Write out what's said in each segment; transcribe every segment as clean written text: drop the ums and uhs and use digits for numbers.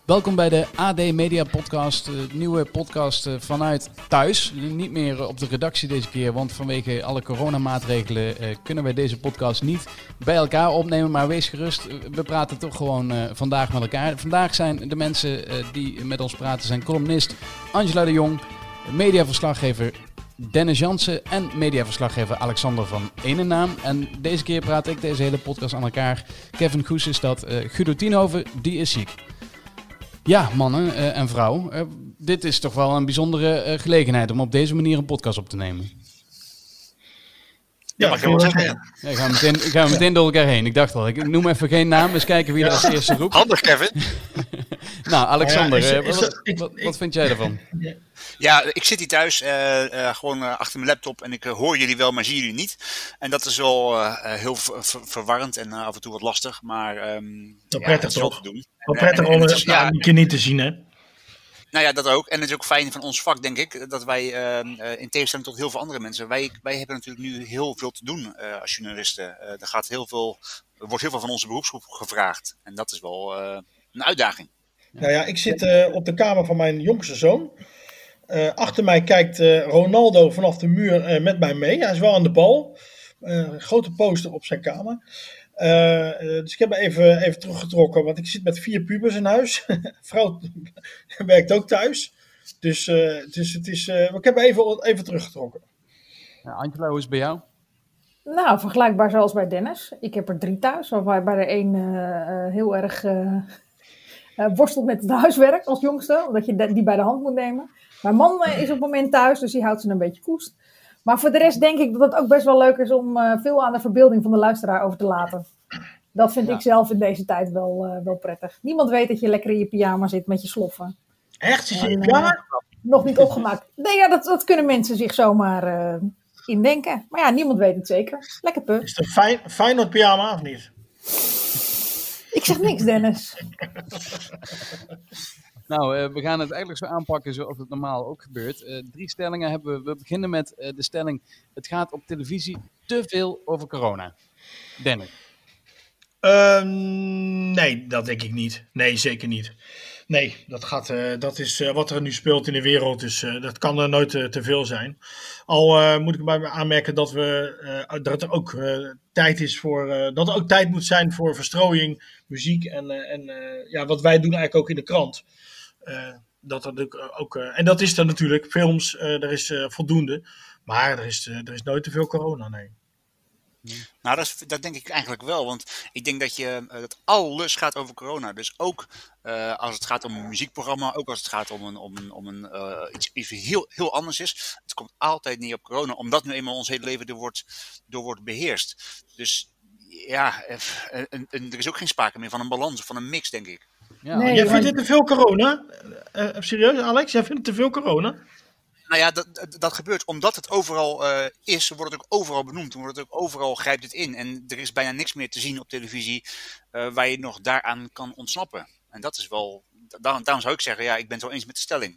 Welkom bij de AD Media Podcast, nieuwe podcast vanuit thuis. Niet meer op de redactie deze keer, want vanwege alle coronamaatregelen kunnen wij deze podcast niet bij elkaar opnemen. Maar wees gerust, we praten toch gewoon vandaag met elkaar. Vandaag zijn de mensen die met ons praten zijn columnist Angela de Jong, mediaverslaggever Dennis Jansen en mediaverslaggever Alexander van Eenennaam. En deze keer praat ik deze hele podcast aan elkaar. Kevin Goes is dat, Guido Tienhoven, die is ziek. Ja, mannen en vrouw, dit is toch wel een bijzondere gelegenheid om op deze manier een podcast op te nemen. Ja, mag je wel zeggen. Ja, ik ga meteen door elkaar heen. Ik dacht al, ik noem even geen naam, eens kijken wie er als eerste roept. Handig, Kevin. Nou, Alexander, wat vind jij ervan? Ja, ik zit hier thuis, gewoon achter mijn laptop en ik hoor jullie wel, maar zie jullie niet. En dat is wel heel verwarrend en af en toe wat lastig, maar prettig is wel toch? te doen. Wel prettig om een keer niet te zien, hè? Nou ja, dat ook. En het is ook fijn van ons vak, denk ik, dat wij, in tegenstelling tot heel veel andere mensen, wij hebben natuurlijk nu heel veel te doen als journalisten. Er wordt heel veel van onze beroepsgroep gevraagd. En dat is wel een uitdaging. Nou ja, ik zit op de kamer van mijn jongste zoon. Achter mij kijkt Ronaldo vanaf de muur met mij mee. Hij is wel aan de bal. Een grote poster op zijn kamer. Dus ik heb me even teruggetrokken, want ik zit met 4 pubers in huis. Vrouw werkt ook thuis. Dus het is, ik heb me even teruggetrokken. Ja, Angela, hoe is het bij jou? Nou, vergelijkbaar zoals bij Dennis. Ik heb er 3 thuis, waarbij de een heel erg worstelt met het huiswerk als jongste, omdat je die bij de hand moet nemen. Mijn man is op het moment thuis, dus die houdt ze een beetje koest. Maar voor de rest denk ik dat het ook best wel leuk is om veel aan de verbeelding van de luisteraar over te laten. Dat vind ik zelf in deze tijd wel prettig. Niemand weet dat je lekker in je pyjama zit met je sloffen. Echt? Zit je in je pyjama? Nog niet opgemaakt. Nee, ja, dat kunnen mensen zich zomaar indenken. Maar ja, niemand weet het zeker. Lekker pup. Is het een Feyenoord pyjama of niet? Ik zeg niks, Dennis. Nou, we gaan het eigenlijk zo aanpakken zoals het normaal ook gebeurt. 3 stellingen hebben we. We beginnen met de stelling: het gaat op televisie te veel over corona. Dennis? Nee, dat denk ik niet. Nee, zeker niet. Nee, dat is wat er nu speelt in de wereld. Dus dat kan er nooit te veel zijn. Al moet ik bij me aanmerken dat dat er ook tijd is voor. Dat er ook tijd moet zijn voor verstrooiing, muziek en wat wij doen eigenlijk ook in de krant. Dat er ook, en dat is er natuurlijk, films, er is voldoende. Maar er is nooit te veel corona, nee. Nou, dat denk ik eigenlijk wel, want ik denk dat alles gaat over corona. Dus ook als het gaat om een muziekprogramma, ook als het gaat om iets heel, heel anders is. Het komt altijd neer op corona, omdat nu eenmaal ons hele leven door wordt beheerst. Dus ja, er is ook geen sprake meer van een balans of van een mix, denk ik. Ja, Nee, Jij vindt dit te veel corona? Serieus, Alex? Jij vindt het te veel corona? Nou ja, dat gebeurt omdat het overal is, wordt het ook overal benoemd. Wordt het ook overal, grijpt het in. En er is bijna niks meer te zien op televisie waar je nog daaraan kan ontsnappen. En dat is wel, daarom zou ik zeggen, ja, ik ben het wel eens met de stelling.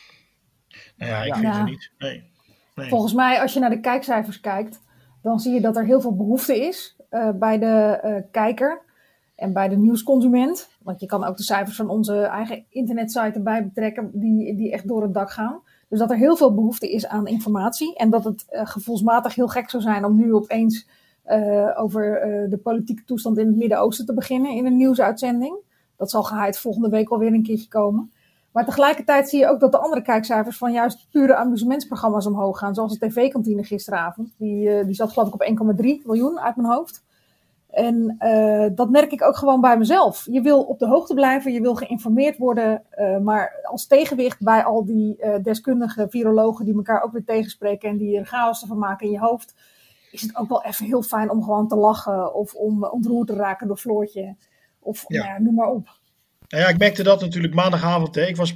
Nou ja, ik vind het niet. Nee. Volgens mij, als je naar de kijkcijfers kijkt, dan zie je dat er heel veel behoefte is bij de kijker en bij de nieuwsconsument. Want je kan ook de cijfers van onze eigen internetsite erbij betrekken, die echt door het dak gaan. Dus dat er heel veel behoefte is aan informatie. En dat het gevoelsmatig heel gek zou zijn om nu opeens over de politieke toestand in het Midden-Oosten te beginnen in een nieuwsuitzending. Dat zal geheid volgende week alweer een keertje komen. Maar tegelijkertijd zie je ook dat de andere kijkcijfers van juist pure amusementsprogramma's omhoog gaan. Zoals de tv-kantine gisteravond. Die zat geloof ik op 1,3 miljoen uit mijn hoofd. En dat merk ik ook gewoon bij mezelf. Je wil op de hoogte blijven, je wil geïnformeerd worden. Maar als tegenwicht bij al die deskundige virologen die elkaar ook weer tegenspreken en die er chaos van maken in je hoofd, is het ook wel even heel fijn om gewoon te lachen of om ontroerd te raken door Floortje. Of noem maar op. Nou ja, ik merkte dat natuurlijk maandagavond. Hè. Ik was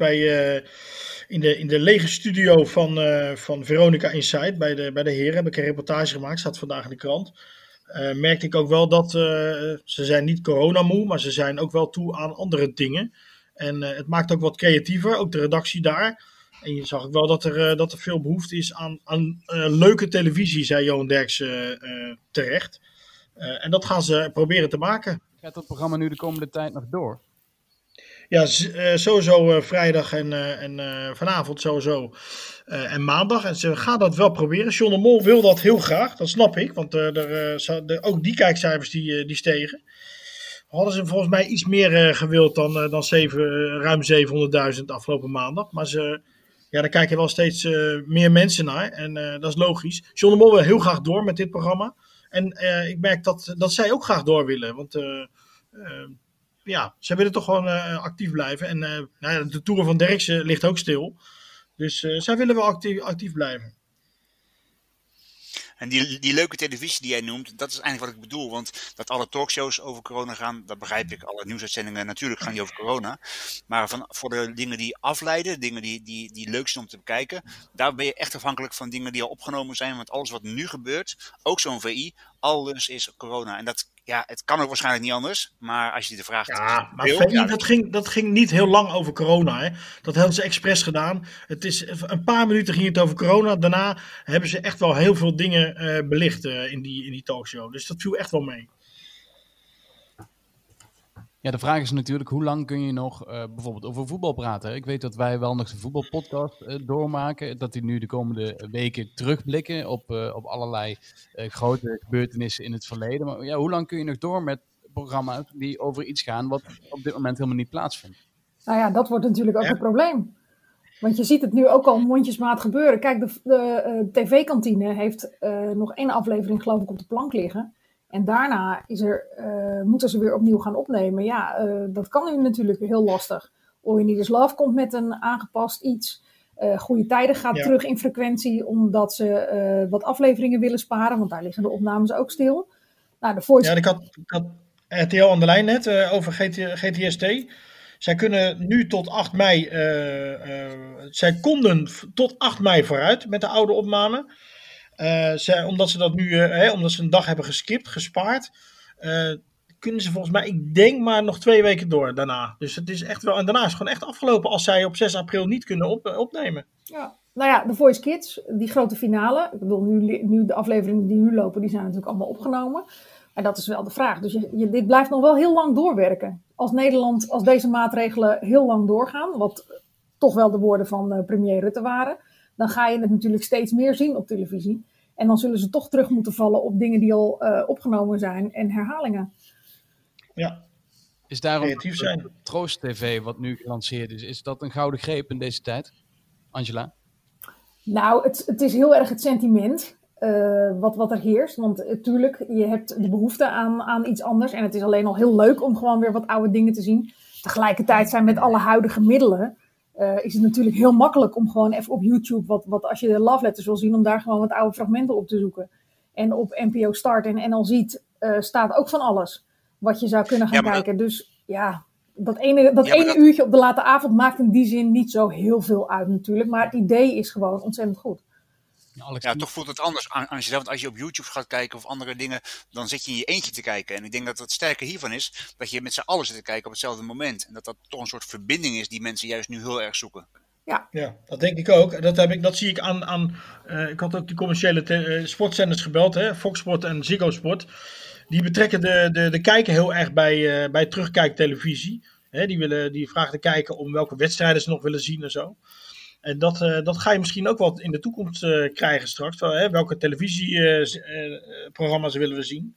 in de lege studio van Veronica Inside bij de heren. Heb ik een reportage gemaakt, staat vandaag in de krant. Merkte ik ook wel dat ze zijn niet coronamoe, maar ze zijn ook wel toe aan andere dingen. En het maakt ook wat creatiever, ook de redactie daar. En je zag ook wel dat er veel behoefte is aan leuke televisie, zei Johan Derksen terecht. En dat gaan ze proberen te maken. Gaat dat programma nu de komende tijd nog door? Ja, sowieso vrijdag en vanavond sowieso. En maandag. En ze gaan dat wel proberen. John de Mol wil dat heel graag. Dat snap ik. Want ook die kijkcijfers die stegen. Hadden ze volgens mij iets meer gewild dan ruim 700.000 afgelopen maandag. Maar daar kijken wel steeds meer mensen naar. En dat is logisch. John de Mol wil heel graag door met dit programma. En ik merk dat zij ook graag door willen. Want zij willen toch gewoon actief blijven. En de Tour van Derksen ligt ook stil. Dus zij willen wel actief blijven. En die leuke televisie die jij noemt, dat is eigenlijk wat ik bedoel. Want dat alle talkshows over corona gaan, dat begrijp ik. Alle nieuwsuitzendingen natuurlijk gaan die over corona. Maar voor de dingen die afleiden, dingen die leuk zijn om te bekijken, daar ben je echt afhankelijk van dingen die al opgenomen zijn. Want alles wat nu gebeurt, ook zo'n VI, alles is corona. En het kan ook waarschijnlijk niet anders. Maar als je de vraag... Ja, maar VI, dat ging niet heel lang over corona. Hè? Dat hadden ze expres gedaan. Het is een paar minuten ging het over corona. Daarna hebben ze echt wel heel veel dingen belicht in die talkshow. Dus dat viel echt wel mee. Ja, de vraag is natuurlijk, hoe lang kun je nog bijvoorbeeld over voetbal praten? Ik weet dat wij wel nog de voetbalpodcast doormaken. Dat die nu de komende weken terugblikken op allerlei grote gebeurtenissen in het verleden. Maar ja, hoe lang kun je nog door met programma's die over iets gaan wat op dit moment helemaal niet plaatsvindt? Nou ja, dat wordt natuurlijk ook een probleem. Want je ziet het nu ook al mondjesmaat gebeuren. Kijk, de tv-kantine heeft nog 1 aflevering geloof ik op de plank liggen. En daarna moeten ze weer opnieuw gaan opnemen. Ja, dat kan nu natuurlijk heel lastig. All You Need Is Love komt met een aangepast iets. Goede Tijden gaat terug in frequentie, omdat ze wat afleveringen willen sparen. Want daar liggen de opnames ook stil. Nou, de Voice... Ja, ik had RTL aan de lijn net over GTST. Zij kunnen nu tot 8 mei... zij konden tot 8 mei vooruit met de oude opname. Omdat ze dat nu, omdat ze een dag hebben gespaard, kunnen ze volgens mij, ik denk maar nog 2 weken door daarna. Dus het is echt wel, en daarna is het gewoon echt afgelopen als zij op 6 april niet kunnen opnemen. Ja, nou ja, The Voice Kids, die grote finale. Ik bedoel, nu de afleveringen die nu lopen, die zijn natuurlijk allemaal opgenomen. Maar dat is wel de vraag. Dus dit blijft nog wel heel lang doorwerken. Als Nederland, als deze maatregelen heel lang doorgaan, wat toch wel de woorden van premier Rutte waren, dan ga je het natuurlijk steeds meer zien op televisie. En dan zullen ze toch terug moeten vallen op dingen die al opgenomen zijn en herhalingen. Ja. Is daarom Troost TV wat nu gelanceerd is dat een gouden greep in deze tijd? Angela? Nou, het is heel erg het sentiment wat er heerst. Want natuurlijk, je hebt de behoefte aan iets anders. En het is alleen al heel leuk om gewoon weer wat oude dingen te zien. Tegelijkertijd zijn met alle huidige middelen is het natuurlijk heel makkelijk om gewoon even op YouTube, wat als je de Love Letters wil zien, om daar gewoon wat oude fragmenten op te zoeken. En op NPO Start en NL Ziet staat ook van alles wat je zou kunnen gaan kijken. Dus ja, dat ene uurtje op de late avond maakt in die zin niet zo heel veel uit natuurlijk. Maar het idee is gewoon ontzettend goed. Ja, toch voelt het anders, Angela, want als je op YouTube gaat kijken of andere dingen, dan zit je in je eentje te kijken. En ik denk dat het sterke hiervan is, dat je met z'n allen zit te kijken op hetzelfde moment. En dat toch een soort verbinding is die mensen juist nu heel erg zoeken. Ja, dat denk ik ook. Dat zie ik aan ik had ook die commerciële sportzenders gebeld, hè, Fox Sport en Ziggo Sport. Die betrekken de kijker heel erg bij terugkijktelevisie. Hè, die vragen de kijker om welke wedstrijden ze nog willen zien en zo. En dat ga je misschien ook wel in de toekomst krijgen straks. Welke televisieprogramma's willen we zien?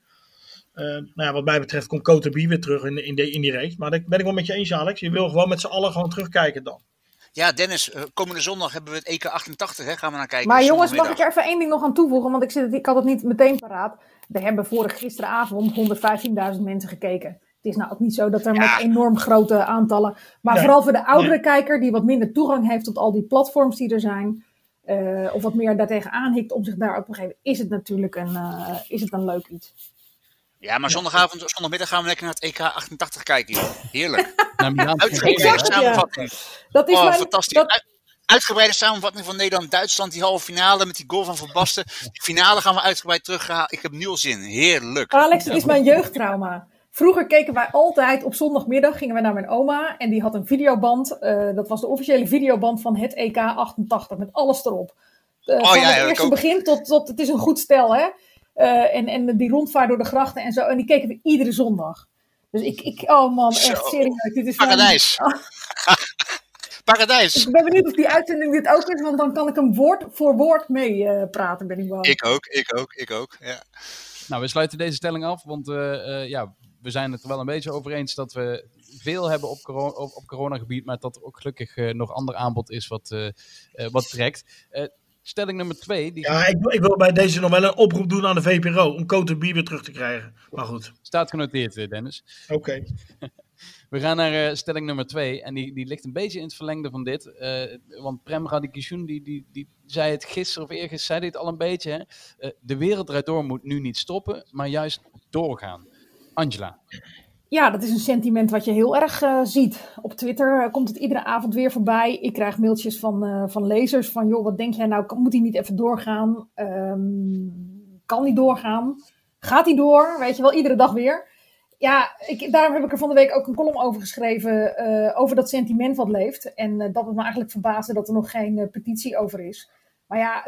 Wat mij betreft komt Cote B weer terug in die reeks. Maar daar ben ik wel met je eens, Alex. Je wil gewoon met z'n allen gewoon terugkijken dan. Ja, Dennis, komende zondag hebben we het EK 88, hè? Gaan we naar kijken. Maar jongens, mag ik er even 1 ding nog aan toevoegen? Want ik had het niet meteen paraat. We hebben gisteravond 115.000 mensen gekeken. Het is nou ook niet zo dat er met enorm grote aantallen... Maar vooral voor de oudere kijker die wat minder toegang heeft tot al die platforms die er zijn... of wat meer daartegen aanhikt om zich daarop te geven... is het natuurlijk een leuk iets. Ja, maar zondagmiddag gaan we lekker naar het EK 88 kijken. Joh. Heerlijk. Uitgebreide samenvatting. Dat is fantastisch. Uitgebreide samenvatting van Nederland-Duitsland. Die halve finale met die goal van Van Basten. Die finale gaan we uitgebreid terughalen. Ik heb nu al zin. Heerlijk. Alex, het is mijn jeugdtrauma. Vroeger keken wij altijd op zondagmiddag, gingen wij naar mijn oma. En die had een videoband. Dat was de officiële videoband van het EK 88. Met alles erop. Van het eerste begin tot het is een goed stel, hè. En die rondvaart door de grachten en zo. En die keken we iedere zondag. Dus oh man, Zo. echt serieus. Dit is Paradijs. Paradijs. Ik ben benieuwd of die uitzending dit ook is, want dan kan ik hem woord voor woord mee praten, ben ik bang. Ik ook. Ja. Nou, we sluiten deze stelling af, want we zijn het er wel een beetje over eens dat we veel hebben op coronagebied, maar dat er ook gelukkig nog ander aanbod is wat trekt. Stelling nummer 2. Ja, ik wil bij deze nog wel een oproep doen aan de VPRO om Cote Bier weer terug te krijgen. Maar goed. Staat genoteerd, Dennis. Oké. We gaan naar stelling nummer 2 en die ligt een beetje in het verlengde van dit. Want Prem Radikishun die zei het gisteren of eergisteren, zei dit al een beetje. Hè? De wereld draait door moet nu niet stoppen, maar juist doorgaan. Angela. Ja, dat is een sentiment wat je heel erg ziet. Op Twitter komt het iedere avond weer voorbij. Ik krijg mailtjes van lezers van, joh, wat denk jij nou, moet hij niet even doorgaan? Kan hij doorgaan? Gaat hij door? Weet je wel, iedere dag weer. Ja, daarom heb ik er van de week ook een column over geschreven, over dat sentiment wat leeft. En dat het me eigenlijk verbaasde dat er nog geen petitie over is. Maar ja,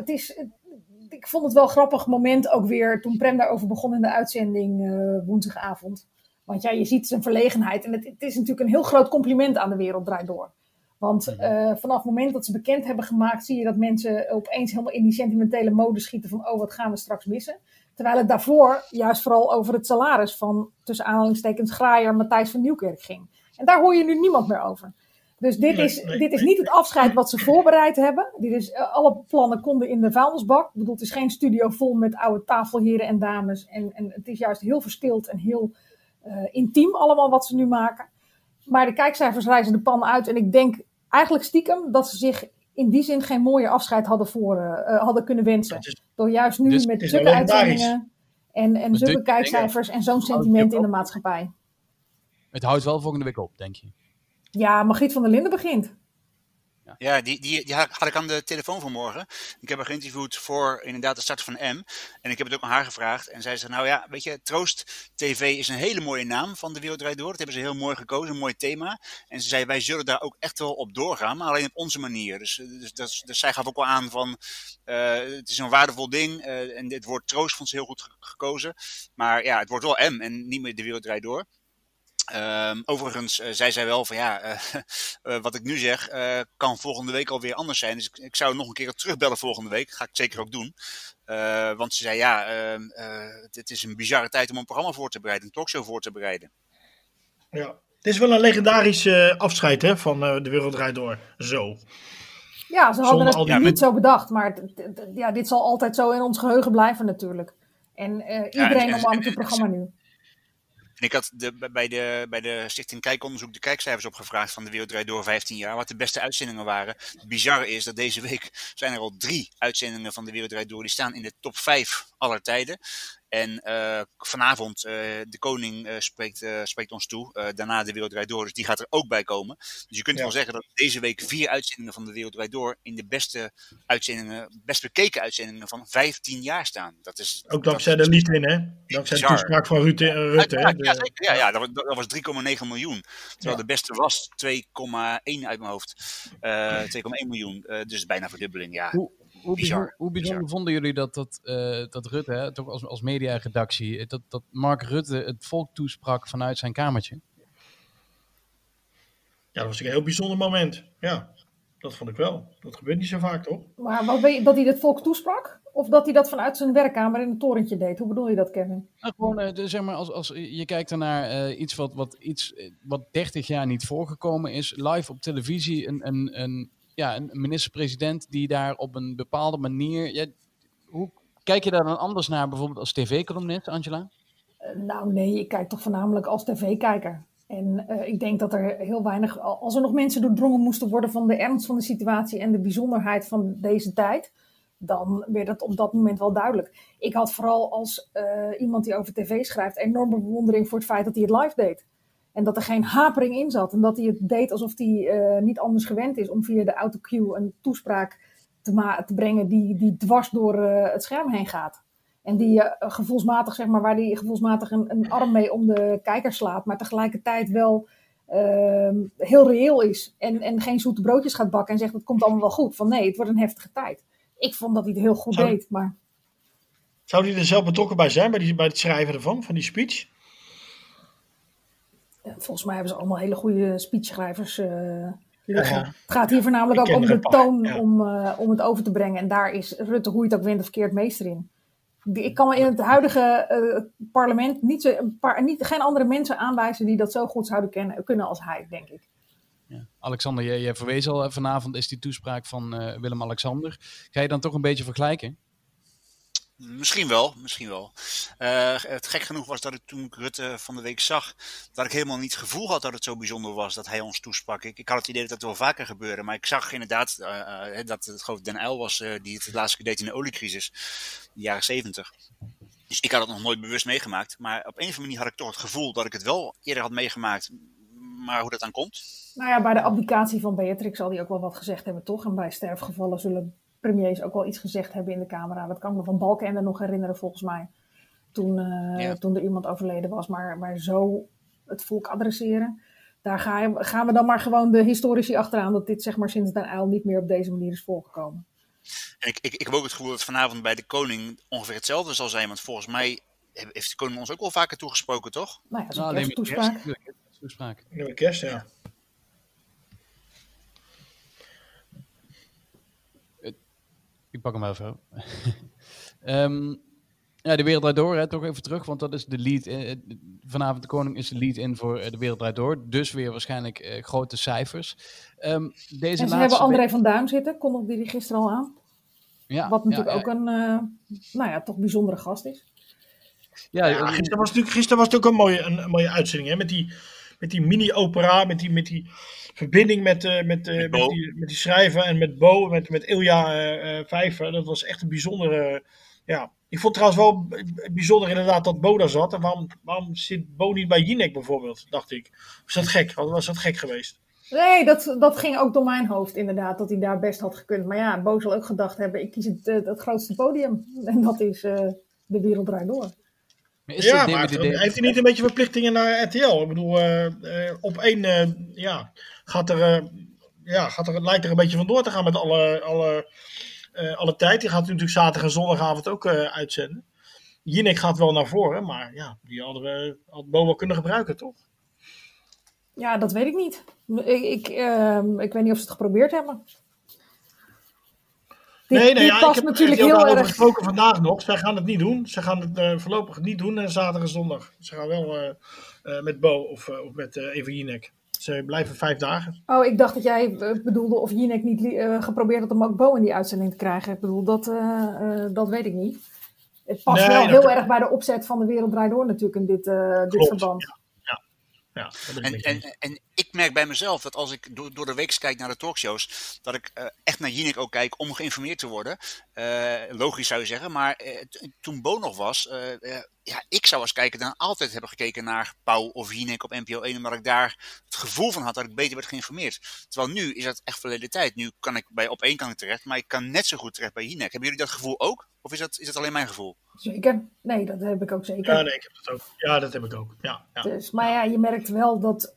ik vond het wel een grappig moment ook weer toen Prem daarover begon in de uitzending woensdagavond. Want ja, je ziet zijn verlegenheid. En het is natuurlijk een heel groot compliment aan de wereld draait door. Want vanaf het moment dat ze bekend hebben gemaakt, zie je dat mensen opeens helemaal in die sentimentele mode schieten van, oh, wat gaan we straks missen? Terwijl het daarvoor juist vooral over het salaris van, tussen aanhalingstekens, Graaier Matthijs van Nieuwkerk ging. En daar hoor je nu niemand meer over. Dus dit is niet het afscheid wat ze voorbereid hebben. Alle plannen konden in de vuilnisbak. Ik bedoel, het is geen studio vol met oude tafelheren en dames. En het is juist heel verstild en heel intiem allemaal wat ze nu maken. Maar de kijkcijfers reizen de pan uit. En ik denk eigenlijk stiekem dat ze zich in die zin geen mooier afscheid hadden kunnen wensen. Door juist nu met zulke uitzendingen en zulke kijkcijfers en zo'n sentiment in de maatschappij. Het houdt wel volgende week op, denk je? Ja, Margriet van der Linden begint. Ja, die had ik aan de telefoon vanmorgen. Ik heb haar geïnterviewd voor inderdaad de start van M. En ik heb het ook aan haar gevraagd. En zij zei, nou ja, weet je, Troost TV is een hele mooie naam van De Wereld Draait Door. Dat hebben ze heel mooi gekozen, een mooi thema. En ze zei, wij zullen daar ook echt wel op doorgaan, maar alleen op onze manier. Dus zij gaf ook wel aan van, het is een waardevol ding. En het woord Troost vond ze heel goed gekozen. Maar ja, het wordt wel M en niet meer De Wereld Draait Door. Overigens zei zij wel van wat ik nu zeg kan volgende week alweer anders zijn. Dus ik zou nog een keer terugbellen volgende week. Ga ik zeker ook doen. Want ze zei het is een bizarre tijd om een programma voor te bereiden. Een talkshow voor te bereiden. Ja, het is wel een legendarisch afscheid hè, van De Wereld Draait Door. Zo. Ja, ze hadden het niet zo bedacht. Maar dit zal altijd zo in ons geheugen blijven natuurlijk. En iedereen omarmt het programma nu. En ik had bij de Stichting Kijkonderzoek de kijkcijfers opgevraagd van De Wereld Draait Door 15 jaar. Wat de beste uitzendingen waren. Het bizarre is dat deze week zijn er al 3 uitzendingen van De Wereld Draait Door. Die staan in de top 5 aller tijden. En vanavond, de koning spreekt ons toe. Daarna De Wereld Draait Door, dus die gaat er ook bij komen. Dus je kunt wel zeggen dat deze week 4 uitzendingen van De Wereld Draait Door in de best bekeken uitzendingen van 15 jaar staan. Dat is, ook dankzij de lied in, hè? Dankzij de toespraak van Rutte. Ja, dat was 3,9 miljoen. Terwijl de beste was 2,1 uit mijn hoofd. 2,1 miljoen, dus bijna verdubbeling, ja. Hoe bijzonder vonden jullie dat Rutte, hè, toch als mediaredactie, dat Mark Rutte het volk toesprak vanuit zijn kamertje? Ja, dat was een heel bijzonder moment. Ja, dat vond ik wel. Dat gebeurt niet zo vaak, toch? Maar dat hij het volk toesprak? Of dat hij dat vanuit zijn werkkamer in het torentje deed? Hoe bedoel je dat, Kevin? Nou, gewoon, zeg maar, als je kijkt ernaar iets wat 30 jaar niet voorgekomen is, live op televisie, een minister-president die daar op een bepaalde manier... Ja, hoe kijk je daar dan anders naar, bijvoorbeeld als tv-columnist, Angela? Nou nee, ik kijk toch voornamelijk als tv-kijker. En ik denk dat er heel weinig... Als er nog mensen doordrongen moesten worden van de ernst van de situatie en de bijzonderheid van deze tijd, dan werd het op dat moment wel duidelijk. Ik had vooral als iemand die over tv schrijft enorme bewondering voor het feit dat hij het live deed. En dat er geen hapering in zat. En dat hij het deed alsof hij niet anders gewend is om via de autocue een toespraak te brengen die dwars door het scherm heen gaat. En die gevoelsmatig, zeg maar, waar hij gevoelsmatig een arm mee om de kijker slaat, maar tegelijkertijd wel heel reëel is. En geen zoete broodjes gaat bakken en zegt het komt allemaal wel goed. Van nee, het wordt een heftige tijd. Ik vond dat hij het heel goed deed. Maar... Zou hij er zelf betrokken bij zijn, bij het schrijven ervan, van die speech? Volgens mij hebben ze allemaal hele goede speechschrijvers liggen. Ja. Het gaat hier voornamelijk Ik ook ken om er de een paar, toon ja. om het over te brengen. En daar is Rutte, hoe je het ook wint of verkeerd, meester in. Ik kan me in het huidige parlement geen andere mensen aanwijzen die dat zo goed zouden kunnen als hij, denk ik. Ja. Alexander, jij verwees al, vanavond is die toespraak van Willem-Alexander. Ga je dan toch een beetje vergelijken? Misschien wel. Het gek genoeg was dat ik toen ik Rutte van de week zag, dat ik helemaal niet het gevoel had dat het zo bijzonder was dat hij ons toesprak. Ik had het idee dat het wel vaker gebeurde, maar ik zag inderdaad dat het geloof ik Den Uyl was die het laatste keer deed in de oliecrisis, in de jaren 70. Dus ik had het nog nooit bewust meegemaakt, maar op een of andere manier had ik toch het gevoel dat ik het wel eerder had meegemaakt, maar hoe dat dan komt? Nou ja, bij de abdicatie van Beatrix zal hij ook wel wat gezegd hebben, toch? En bij sterfgevallen zullen premiers ook wel iets gezegd hebben in de Camera. Dat kan ik me van Balkenende nog herinneren, volgens mij. Toen er iemand overleden was. Maar zo het volk adresseren. Daar gaan we dan maar gewoon de historici achteraan. Dat dit zeg maar sinds Den Uyl niet meer op deze manier is voorgekomen. En ik heb ook het gevoel dat vanavond bij de koning ongeveer hetzelfde zal zijn. Want volgens mij heeft de koning ons ook wel vaker toegesproken, toch? Nou ja, zo'n kersttoespraak. Nieuwe kerst, ja. Ik pak hem even. De Wereld Draait Door, hè, toch even terug, want dat is de lead. Vanavond de koning is de lead-in voor de Wereld Draait Door. Dus weer waarschijnlijk grote cijfers. En ze hebben André van Duin zitten, kondigde die gisteren al aan. Ja, wat natuurlijk ook een toch bijzondere gast is. Gisteren was het ook een mooie uitzending, hè? Met die mini-opera, met die verbinding met die schrijver en met Bo, met Ilja Vijver. Dat was echt een bijzondere... Ik vond trouwens wel bijzonder inderdaad dat Bo daar zat. En waarom zit Bo niet bij Jinek bijvoorbeeld, dacht ik. Was dat gek? Was dat gek geweest? Nee, dat ging ook door mijn hoofd inderdaad, dat hij daar best had gekund. Maar ja, Bo zal ook gedacht hebben, ik kies het grootste podium. En dat is de Wereld Draait Door. Maar heeft hij niet een beetje verplichtingen naar RTL? Ik bedoel, op één lijkt er een beetje vandoor te gaan met alle tijd. Die gaat natuurlijk zaterdag en zondagavond ook uitzenden. Jinek gaat wel naar voren, maar ja, die had Bo wel kunnen gebruiken, toch? Ja, dat weet ik niet. Ik weet niet of ze het geprobeerd hebben. Ik heb natuurlijk heel erg gesproken vandaag nog. Zij gaan het niet doen. Ze gaan het voorlopig niet doen zaterdag en zondag. Ze gaan wel met Bo of met Eva Jinek. Ze blijven 5 dagen. Oh, ik dacht dat jij bedoelde of Jinek niet geprobeerd had om ook Bo in die uitzending te krijgen. Ik bedoel, dat weet ik niet. Het past heel erg bij de opzet van de Wereld Draait Door natuurlijk in dit verband. Ja, en ik merk bij mezelf dat als ik door de week kijk naar de talkshows, dat ik echt naar Jinek ook kijk om geïnformeerd te worden. Logisch zou je zeggen, maar toen Bo nog was, ik zou als kijker dan altijd hebben gekeken naar Pauw of Jinek op NPO 1, omdat ik daar het gevoel van had dat ik beter werd geïnformeerd. Terwijl nu is dat echt verleden tijd. Nu kan ik bij Op 1 terecht, maar ik kan net zo goed terecht bij Jinek. Hebben jullie dat gevoel ook? Of is dat alleen mijn gevoel? Zeker. Nee, dat heb ik ook zeker. Ja, nee, ik heb dat ook. Ja, dat heb ik ook. Ja. Dus, maar ja, je merkt wel dat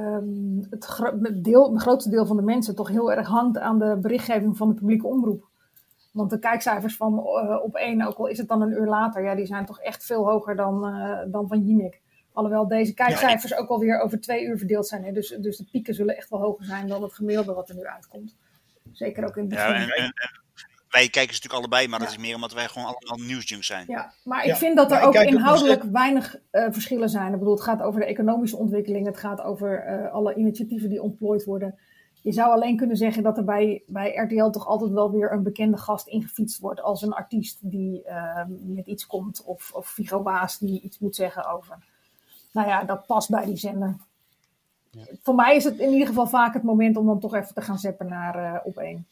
het grootste deel van de mensen toch heel erg hangt aan de berichtgeving van de publieke omroep. Want de kijkcijfers van Op 1, ook al is het dan een uur later, die zijn toch echt veel hoger dan van Jinek. Alhoewel deze kijkcijfers ook alweer over 2 uur verdeeld zijn. Hè? Dus de pieken zullen echt wel hoger zijn dan het gemiddelde wat er nu uitkomt. Zeker ook in het begin. Ja, wij kijken ze natuurlijk allebei, maar dat is meer omdat wij gewoon allemaal nieuwsjunks zijn. Ja, maar ik vind dat er ook inhoudelijk weinig verschillen zijn. Ik bedoel, het gaat over de economische ontwikkeling. Het gaat over alle initiatieven die ontplooid worden. Je zou alleen kunnen zeggen dat er bij RTL toch altijd wel weer een bekende gast ingefietst wordt. Als een artiest die met iets komt. Of Viggo Waas die iets moet zeggen over. Nou ja, dat past bij die zender. Ja. Voor mij is het in ieder geval vaak het moment om dan toch even te gaan zappen naar Op 1.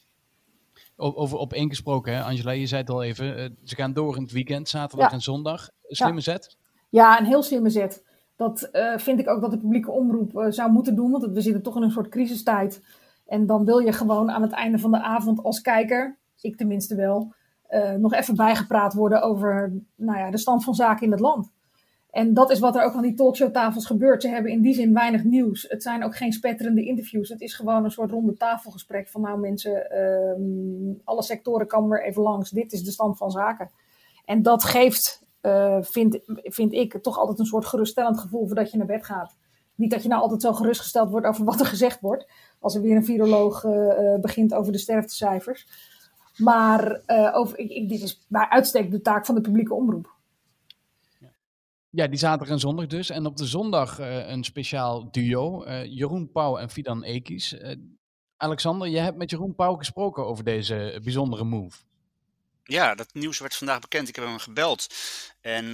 Over Op 1 gesproken, hè? Angela, je zei het al even. Ze gaan door in het weekend, zaterdag en zondag. Slimme zet? Ja, een heel slimme zet. Dat vind ik ook dat de publieke omroep zou moeten doen. Want we zitten toch in een soort crisistijd. En dan wil je gewoon aan het einde van de avond als kijker, ik tenminste wel, nog even bijgepraat worden over de stand van zaken in het land. En dat is wat er ook aan die talkshowtafels gebeurt. Ze hebben in die zin weinig nieuws. Het zijn ook geen spetterende interviews. Het is gewoon een soort ronde tafelgesprek van mensen, alle sectoren komen weer even langs. Dit is de stand van zaken. En dat geeft, vind ik, toch altijd een soort geruststellend gevoel voordat je naar bed gaat. Niet dat je nou altijd zo gerustgesteld wordt over wat er gezegd wordt. Als er weer een viroloog begint over de sterftecijfers. Maar dit is bij uitstek de taak van de publieke omroep. Ja, die zaterdag en zondag dus. En op de zondag een speciaal duo. Jeroen Pauw en Fidan Ekies. Alexander, je hebt met Jeroen Pauw gesproken over deze bijzondere move. Ja, dat nieuws werd vandaag bekend. Ik heb hem gebeld. En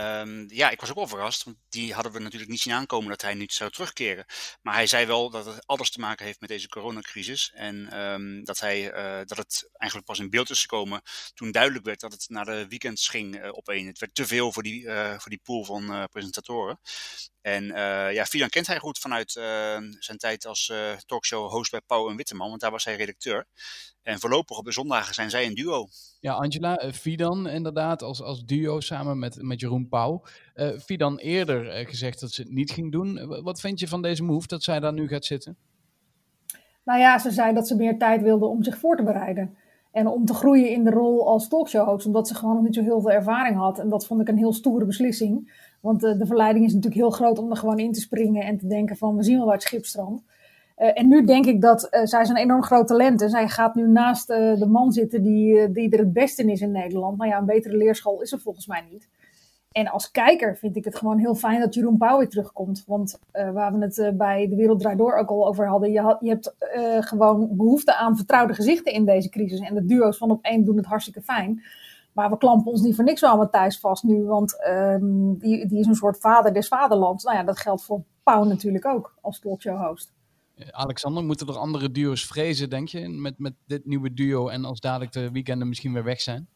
ik was ook wel verrast. Want die hadden we natuurlijk niet zien aankomen dat hij niet zou terugkeren. Maar hij zei wel dat het alles te maken heeft met deze coronacrisis. En dat het eigenlijk pas in beeld is gekomen toen duidelijk werd dat het naar de weekends ging opeen. Het werd te veel voor die pool van presentatoren. En Fidan kent hij goed vanuit zijn tijd als talkshow-host bij Pauw en Witteman. Want daar was hij redacteur. En voorlopig op de zondagen zijn zij een duo. Ja, Angela, Fidan inderdaad als duo samen met Jeroen Pauw. Fidan eerder gezegd dat ze het niet ging doen. Wat vind je van deze move, dat zij daar nu gaat zitten? Nou ja, ze zei dat ze meer tijd wilde om zich voor te bereiden. En om te groeien in de rol als talkshow-host. Omdat ze gewoon nog niet zo heel veel ervaring had. En dat vond ik een heel stoere beslissing. Want de verleiding is natuurlijk heel groot om er gewoon in te springen. En te denken van, we zien wel waar het schip strandt. En nu denk ik dat zij is een enorm groot talent is. Zij gaat nu naast de man zitten die er het beste in is in Nederland. Nou ja, een betere leerschool is er volgens mij niet. En als kijker vind ik het gewoon heel fijn dat Jeroen Pauw weer terugkomt. Want waar we het bij De Wereld Draait Door ook al over hadden. Je hebt gewoon behoefte aan vertrouwde gezichten in deze crisis. En de duo's van Op1 doen het hartstikke fijn. Maar we klampen ons niet voor niks aan Matthijs vast nu. Want die is een soort vader des vaderlands. Nou ja, dat geldt voor Pauw natuurlijk ook als talkshow-host. Alexander, moeten er andere duo's vrezen, denk je, met dit nieuwe duo en als dadelijk de weekenden misschien weer weg zijn?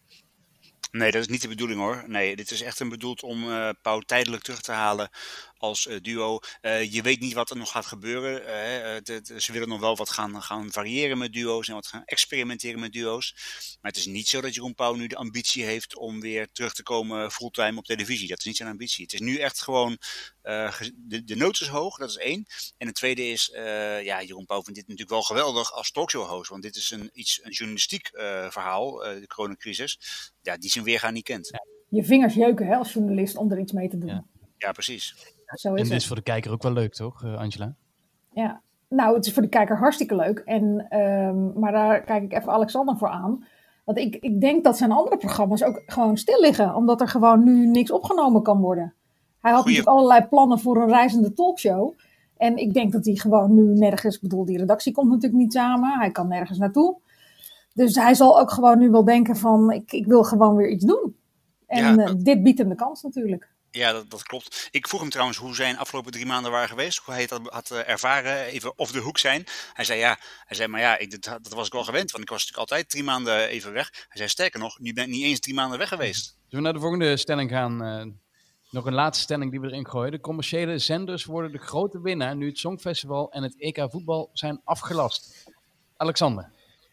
Nee, dat is niet de bedoeling hoor. Nee, dit is echt bedoeld om Pauw tijdelijk terug te halen als duo. Je weet niet wat er nog gaat gebeuren. Ze willen nog wel wat gaan variëren met duo's en wat gaan experimenteren met duo's. Maar het is niet zo dat Jeroen Pauw nu de ambitie heeft om weer terug te komen fulltime op televisie. Dat is niet zijn ambitie. Het is nu echt gewoon, de nood is hoog, dat is 1. En het tweede is, Jeroen Pauw vindt dit natuurlijk wel geweldig als talkshow-host. Want dit is een journalistiek verhaal, de coronacrisis, die zijn weerga niet kent. Ja. Je vingers jeuken als journalist om er iets mee te doen. Ja, precies. Zo is en dit is voor de kijker ook wel leuk, toch, Angela? Ja, nou, het is voor de kijker hartstikke leuk. Maar daar kijk ik even Alexander voor aan. Want ik denk dat zijn andere programma's ook gewoon stil liggen. Omdat er gewoon nu niks opgenomen kan worden. Hij had natuurlijk allerlei plannen voor een reizende talkshow. En ik denk dat hij gewoon nu nergens... Ik bedoel, die redactie komt natuurlijk niet samen. Hij kan nergens naartoe. Dus hij zal ook gewoon nu wel denken van... Ik wil gewoon weer iets doen. En dit biedt hem de kans natuurlijk. Ja, dat klopt. Ik vroeg hem trouwens hoe zijn afgelopen 3 maanden waren geweest. Hoe hij het had ervaren, even off de hoek zijn. Hij zei, dat was ik wel gewend. Want ik was natuurlijk altijd 3 maanden even weg. Hij zei, sterker nog, nu ben ik niet eens 3 maanden weg geweest. Zullen we naar de volgende stelling gaan? Nog een laatste stelling die we erin gooien. De commerciële zenders worden de grote winnaar nu het Songfestival en het EK voetbal zijn afgelast. Alexander.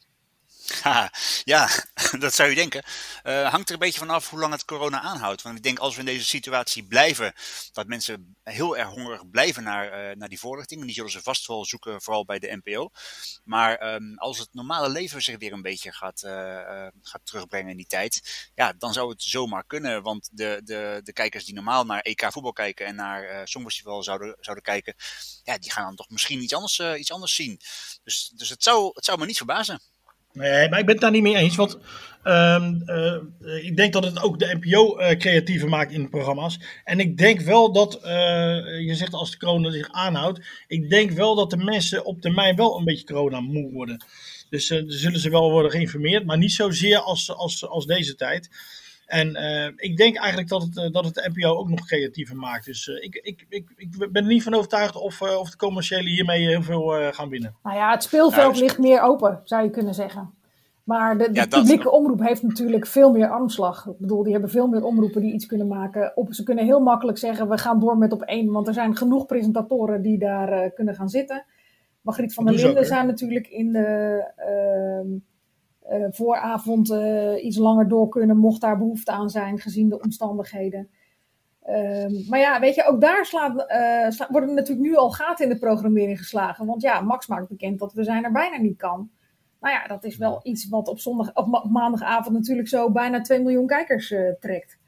Ja, dat zou je denken. Hangt er een beetje vanaf hoe lang het corona aanhoudt. Want ik denk als we in deze situatie blijven, dat mensen heel erg hongerig blijven naar die voorlichting. Die zullen ze vast wel zoeken, vooral bij de NPO. Maar als het normale leven zich weer een beetje gaat terugbrengen in die tijd, dan zou het zomaar kunnen. Want de kijkers die normaal naar EK voetbal kijken en naar Songfestival zouden kijken, die gaan dan toch misschien iets anders zien. Dus het zou me niet verbazen. Nee, maar ik ben het daar niet mee eens, want ik denk dat het ook de NPO creatiever maakt in de programma's. En ik denk wel dat, je zegt als de corona zich aanhoudt, ik denk wel dat de mensen op termijn wel een beetje corona moe worden. Dus zullen ze wel worden geïnformeerd, maar niet zozeer als deze tijd. En ik denk eigenlijk dat het de NPO ook nog creatiever maakt. Dus ik ben er niet van overtuigd of de commerciële hiermee heel veel gaan winnen. Nou ja, het speelveld ligt meer open, zou je kunnen zeggen. Maar de publieke omroep heeft natuurlijk veel meer armslag. Ik bedoel, die hebben veel meer omroepen die iets kunnen maken. Ze kunnen heel makkelijk zeggen, we gaan door met Op1. Want er zijn genoeg presentatoren die daar kunnen gaan zitten. Margriet van der Linden zou natuurlijk in de... vooravond iets langer door kunnen, mocht daar behoefte aan zijn, gezien de omstandigheden. Maar ja, weet je, ook daar worden natuurlijk nu al gaten in de programmering geslagen. Want ja, Max maakt bekend dat We Zijn Er bijna niet kan. Nou ja, dat is wel iets wat op maandagavond natuurlijk zo bijna 2 miljoen kijkers trekt.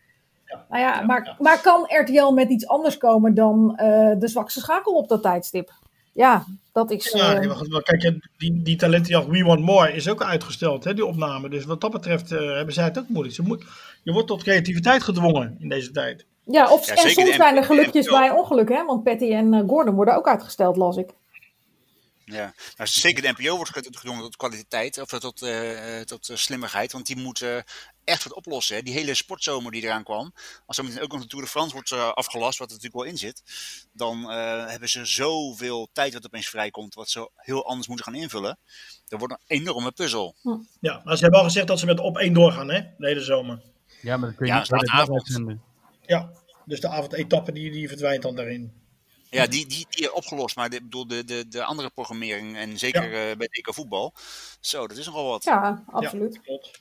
Nou ja, maar kan RTL met iets anders komen dan de zwakste schakel op dat tijdstip? Ja, dat is... Kijk, die talentenjacht We Want More is ook uitgesteld, hè, die opname. Dus wat dat betreft hebben zij het ook moeilijk. Je wordt tot creativiteit gedwongen in deze tijd. Ja, en soms zijn er gelukjes bij ongeluk, hè? Want Patty en Gordon worden ook uitgesteld, las ik. Ja, maar zeker de NPO wordt gedwongen tot kwaliteit, of tot slimmigheid, want die moet echt wat oplossen. Hè. Die hele sportzomer die eraan kwam, als zo meteen ook nog de Tour de France wordt afgelast, wat er natuurlijk wel in zit, dan hebben ze zoveel tijd wat opeens vrijkomt, wat ze heel anders moeten gaan invullen. Dat wordt een enorme puzzel. Ja, maar ze hebben al gezegd dat ze met op 1 doorgaan, hè, de hele zomer. Ja, maar dat kun je niet bij de avond. Ja, dus de avondetappe die verdwijnt dan daarin. Ja, die opgelost, maar de andere programmering en zeker bij het EK voetbal. Zo, dat is nogal wat. Ja, absoluut. Ja, klopt.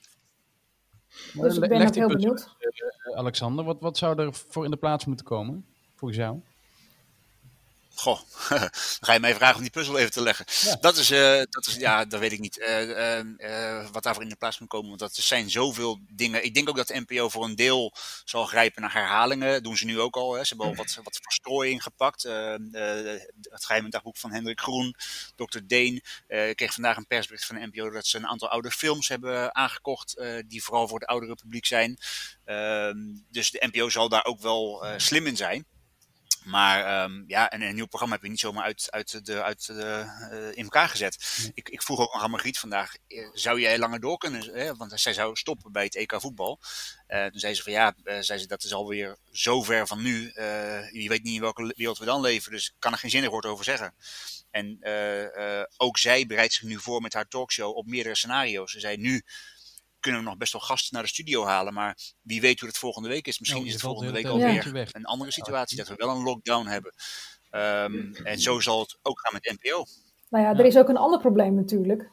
Dus ik ben ook heel benieuwd. Alexander, wat zou er voor in de plaats moeten komen, volgens jou? Goh, dan ga je mij vragen om die puzzel even te leggen. Ja. Dat weet ik niet. Wat daarvoor in de plaats moet komen. Want dat zijn zoveel dingen. Ik denk ook dat de NPO voor een deel zal grijpen naar herhalingen. Dat doen ze nu ook al. Hè. Ze hebben al wat verstrooiing gepakt. Het geheime dagboek van Hendrik Groen. Dr. Deen. Ik kreeg vandaag een persbericht van de NPO dat ze een aantal oude films hebben aangekocht. Die vooral voor het oudere publiek zijn. Dus de NPO zal daar ook wel slim in zijn. Maar en een nieuw programma heb je niet zomaar in elkaar gezet. Nee. Ik vroeg ook nog aan Margriet vandaag, zou jij langer door kunnen? Want zij zou stoppen bij het EK voetbal. Toen zei ze van dat is alweer zo ver van nu. Je weet niet in welke wereld we dan leven, dus ik kan er geen zinnig woord over zeggen. En ook zij bereidt zich nu voor met haar talkshow op meerdere scenario's. Ze zei nu kunnen we nog best wel gasten naar de studio halen, maar wie weet hoe het volgende week is. Misschien is het volgende week alweer een andere situatie, dat we wel een lockdown hebben. En zo zal het ook gaan met NPO. Nou ja, er is ook een ander probleem natuurlijk.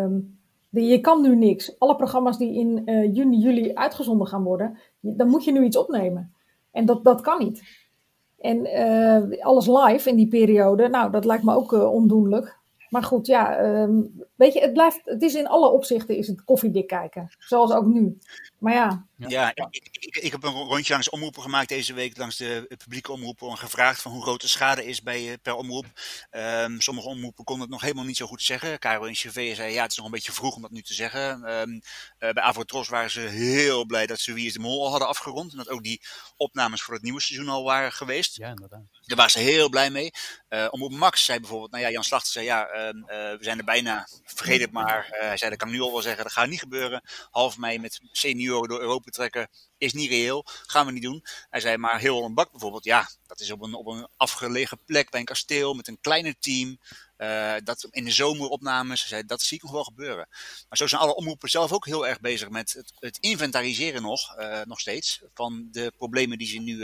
Je kan nu niks. Alle programma's die in juni, juli uitgezonden gaan worden, dan moet je nu iets opnemen. En dat kan niet. En alles live in die periode, nou, dat lijkt me ook ondoenlijk. Maar goed, weet je, het is in alle opzichten is het koffiedik kijken. Zoals ook nu. Maar ja. Ja, ik heb een rondje langs omroepen gemaakt deze week, langs de publieke omroepen, en gevraagd van hoe groot de schade is per omroep. Sommige omroepen konden het nog helemaal niet zo goed zeggen. Caro en CV zei, het is nog een beetje vroeg om dat nu te zeggen. Bij Avotros waren ze heel blij dat ze Wie is de Mol al hadden afgerond. En dat ook die opnames voor het nieuwe seizoen al waren geweest. Ja, inderdaad. Daar waren ze heel blij mee. Omroep Max zei bijvoorbeeld, Jan Slachter zei, we zijn er bijna, vergeet het maar. Hij zei, dat kan ik nu al wel zeggen, dat gaat niet gebeuren. Half mei met senioren door Europa trekken is niet reëel, gaan we niet doen. Hij zei, maar heel een bak bijvoorbeeld, dat is op een afgelegen plek bij een kasteel met een kleiner team. Dat in de zomeropnames, hij zei, dat zie ik nog wel gebeuren. Maar zo zijn alle omroepen zelf ook heel erg bezig met het inventariseren nog steeds, van de problemen die ze nu,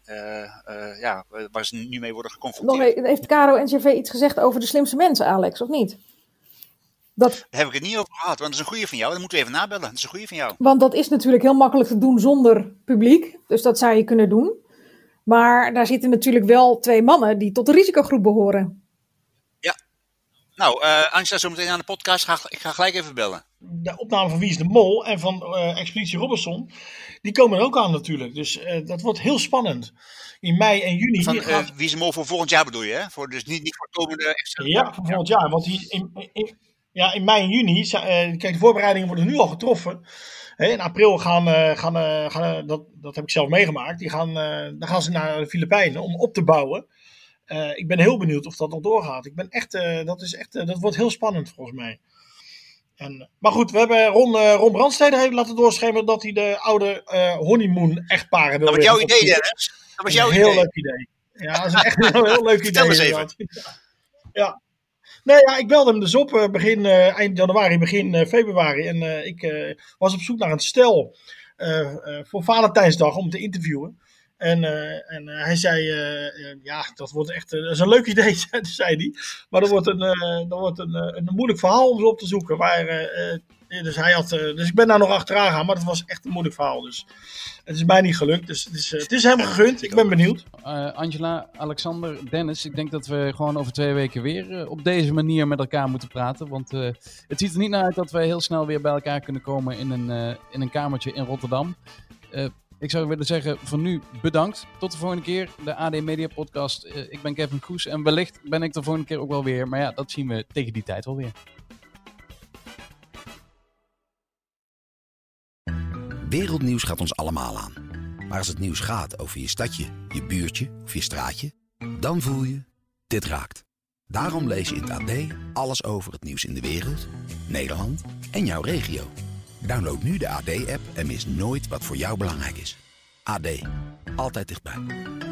waar ze nu mee worden geconfronteerd. Heeft Caro NCV iets gezegd over de slimste mensen, Alex, of niet? Daar heb ik het niet over gehad, want dat is een goeie van jou. Dat moeten we even nabellen. Dat is een goeie van jou. Want dat is natuurlijk heel makkelijk te doen zonder publiek. Dus dat zou je kunnen doen. Maar daar zitten natuurlijk wel 2 mannen die tot de risicogroep behoren. Ja. Nou, Angela, zo meteen aan de podcast. Ik ga gelijk even bellen. De opname van Wie is de Mol en van Expeditie Robinson, die komen er ook aan natuurlijk. Dus dat wordt heel spannend. In mei en juni. Wie is de Mol voor volgend jaar bedoel je? Hè? Dus niet voor komende extra. Ja, voor volgend jaar. Want in mei en juni, kijk, de voorbereidingen worden nu al getroffen. In april gaan dat heb ik zelf meegemaakt, dan gaan ze naar de Filipijnen om op te bouwen. Ik ben heel benieuwd of dat nog doorgaat. Dat wordt heel spannend volgens mij. Maar goed, we hebben Ron Brandsteder even laten doorschemeren dat hij de oude honeymoon-echtparen wil. Dat was jouw idee, Dennis. Dat was jouw idee. Heel leuk idee. Ja, dat is echt een heel leuk idee. Vertel eens even. Ja. Nee, ik belde hem dus op eind januari, begin februari. En ik was op zoek naar een stel voor Valentijnsdag om te interviewen. En hij zei, dat wordt echt dat is een leuk idee, zei hij. Maar dat wordt een moeilijk verhaal om ze op te zoeken. Dus ik ben daar nog achteraan gegaan, maar het was echt een moeilijk verhaal. Dus het is mij niet gelukt. Dus het is hem gegund. Ik ben benieuwd. Angela, Alexander, Dennis, ik denk dat we gewoon over 2 weken weer op deze manier met elkaar moeten praten. Want het ziet er niet naar uit dat we heel snel weer bij elkaar kunnen komen in een kamertje in Rotterdam. Ik zou willen zeggen, voor nu bedankt. Tot de volgende keer, de AD Media Podcast. Ik ben Kevin Kroes en wellicht ben ik de volgende keer ook wel weer. Maar ja, dat zien we tegen die tijd wel weer. Wereldnieuws gaat ons allemaal aan. Maar als het nieuws gaat over je stadje, je buurtje of je straatje, dan voel je, dit raakt. Daarom lees je in het AD alles over het nieuws in de wereld, Nederland en jouw regio. Download nu de AD-app en mis nooit wat voor jou belangrijk is. AD, altijd dichtbij.